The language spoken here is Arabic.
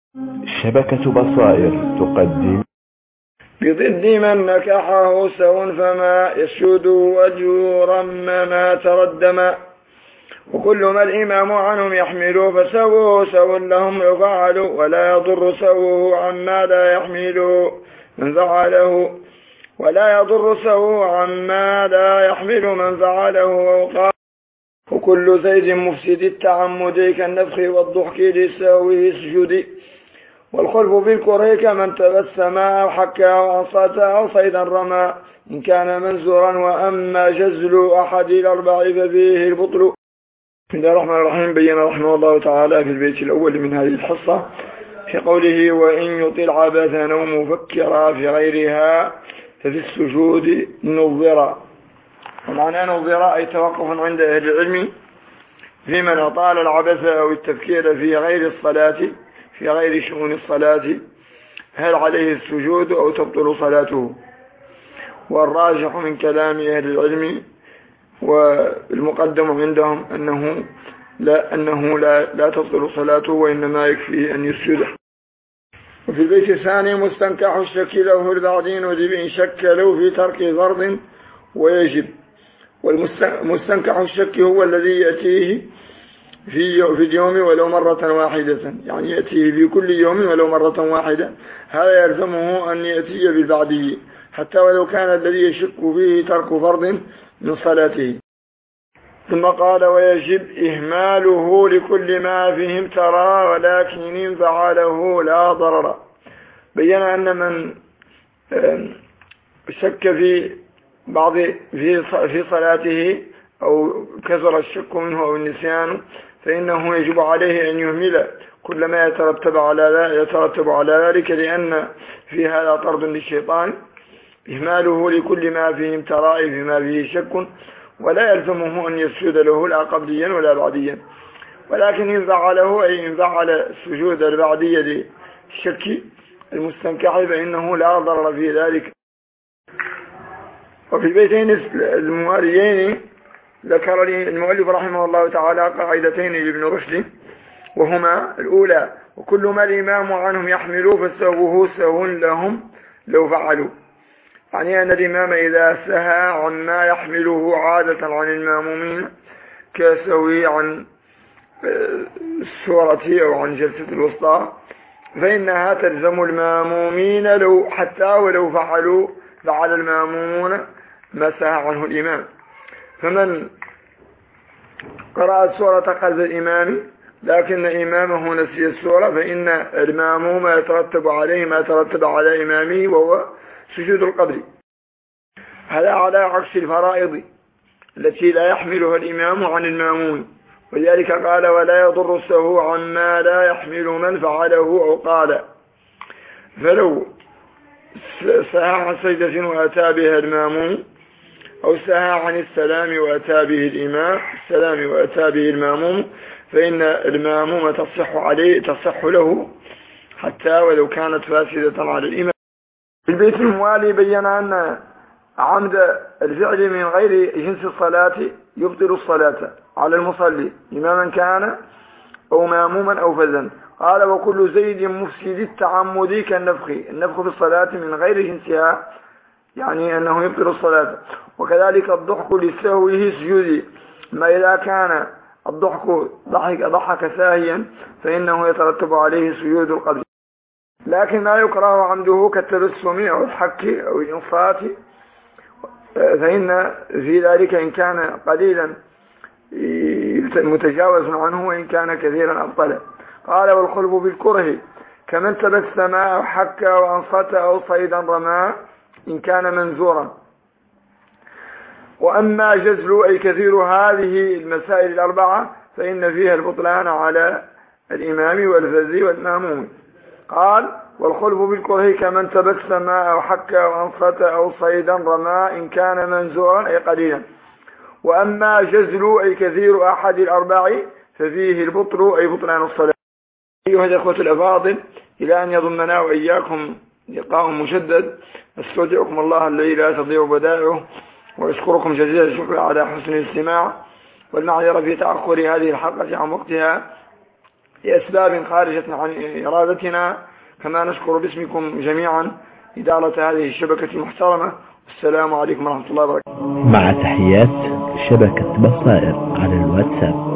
شبكة بصائر تقدم بضد من نكحه سو فما يسجد وجورا ما تردما، وكل ما الإمام عنهم يحمل فسوه سو لهم يفعل، ولا يضر سوه عما لا يحمل من فعله، ولا يضر سوه عما لا يحمل من فعله وقال. وكل زيد مفسد التعمد كالنفخ والضحك لسهوه اسجد، والخلف بالكره كمن تبسم أو حكى أو أنصت أو صيدا رمى إن كان منزورا، وأما جزل أحد الأربع ففيه البطل. بسم الله الرحمن الرحيم. بين رحمه الله تعالى في البيت الأول من هذه الحصة في قوله: وإن يطل عبثا أو مفكرا في غيرها ففي السجود نظرا. ومعنى نظرا أي توقف عند أهل العلم في من أطال العبث أو التفكير في غير الصلاة، في غير شؤون الصلاة، هل عليه السجود أو تبطل صلاته؟ والراجح من كلام أهل العلم والمقدم عندهم أنه لا تبطل صلاته، وإنما يكفيه أن يسجد. وفي البيت الثاني: مستنكح الشك له البعدين وجب إن شك له في ترك فرض ويجب. والمستنكح الشك هو الذي يأتيه في اليوم ولو مرة واحدة، يعني يأتيه في كل يوم ولو مرة واحدة، هذا يلزمه أن يأتي بالبعدية حتى ولو كان الذي يشك فيه ترك فرض من صلاته. ثم قال: ويجب إهماله لكل ما فيه امترى ولكن إن فعله لا ضرر. بين أن من شك في صلاته أو كثر الشك منه أو النسيان فإنه يجب عليه أن يهمل كل ما يترتب على ذلك، لأن في هذا طرد للشيطان. إهماله لكل ما فيه امتراء فيما فيه شك، ولا يلزمه أن يسجد له لا قبليا ولا بعديا، ولكن إن فعله أي إن فعل السجود البعدي للشك المستنكح فإنه لا ضرر في ذلك. وفي البيتين المواليين ذكر المؤلف رحمه الله تعالى قاعدتين لابن رشد، وهما: الأولى: وكل ما الإمام عنهم يحملوا فسوه سهو لهم لو فعلوا، يعني أن الإمام إذا سهى عما يحمله عادة عن المامومين كسوي عن السورة أو عن جلسة الوسطى فإنها تلزم المامومين حتى ولو فعل المامومون ما سهى عنه الإمام. فمن قرأ السورة قبل الإمام لكن إمامه نسي السورة فإن الماموم يترتب عليه ما ترتب على إمامه، وهو سجود القدر. هذا على عكس الفرائض التي لا يحملها الإمام عن الماموم، ولذلك قال: ولا يضر السهو عما لا يحمل من فعله أو قال. فلو سهى عن سجدة وأتى بها الماموم، أو سهى عن السلام وأتى به الماموم، فإن الماموم تصح له حتى ولو كانت فاسدة على الإمام. في البيت الموالي بين أن عمد الفعل من غير جنس الصلاة يبطل الصلاة على المصلي إماما كان أو ماموما أو فزا. قال: وكل زيد مفسد التعمد كالنفخ. النفخ في الصلاة من غير جنسها يعني أنه يبطل الصلاة. وكذلك الضحك لسهوه سجود، ما إذا كان الضحك ضحك ساهيا فإنه يترتب عليه سجود القلب. لكن ما يكره عمده كالتبسم أو الحك أو الإنصات فإن في ذلك إن كان قليلا متجاوز عنه، وإن كان كثيرا أبطل. قال: والخلف بالكره كمن تبسم أو حك أو أنصت أو صيدا رمى إن كان منزورا. وأما جزل أي كثير هذه المسائل الأربعة فإن فيها البطلان على الإمام والفز والماموم. قال: والخلف بالكره كمن تبسم أو حك أو أنصت أو صيدا رمى إن كان منزورا أي قليلا. وأما جزل أي كثير أحد الأربع ففيه البطل أي بطلان الصلاة. أيها الأخوة الأفاضل، إلى أن يضمنا وإياكم لقاء مشدد، أستودعكم الله الذي لا تضيع بدائعه، وأشكركم جزيل الشكر على حسن الاستماع، والمعذرة في تأخر هذه الحلقة عن وقتها لأسباب خارجة عن إرادتنا، كما نشكر باسمكم جميعا إدارة هذه الشبكة المحترمة. السلام عليكم ورحمة الله وبركاته. مع تحيات شبكة بصائر على الواتساب.